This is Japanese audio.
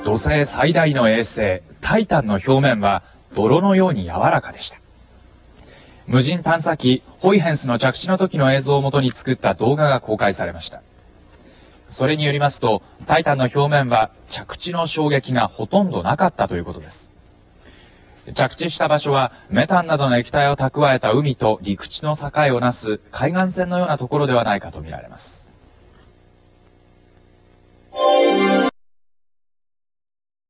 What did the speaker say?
土星最大の衛星タイタンの表面は泥のように柔らかでした。無人探査機ホイヘンスの着地の時の映像をもとに作った動画が公開されました。それによりますと、タイタンの表面は着地の衝撃がほとんどなかったということです。着地した場所はメタンなどの液体を蓄えた海と陸地の境をなす海岸線のようなところではないかとみられます。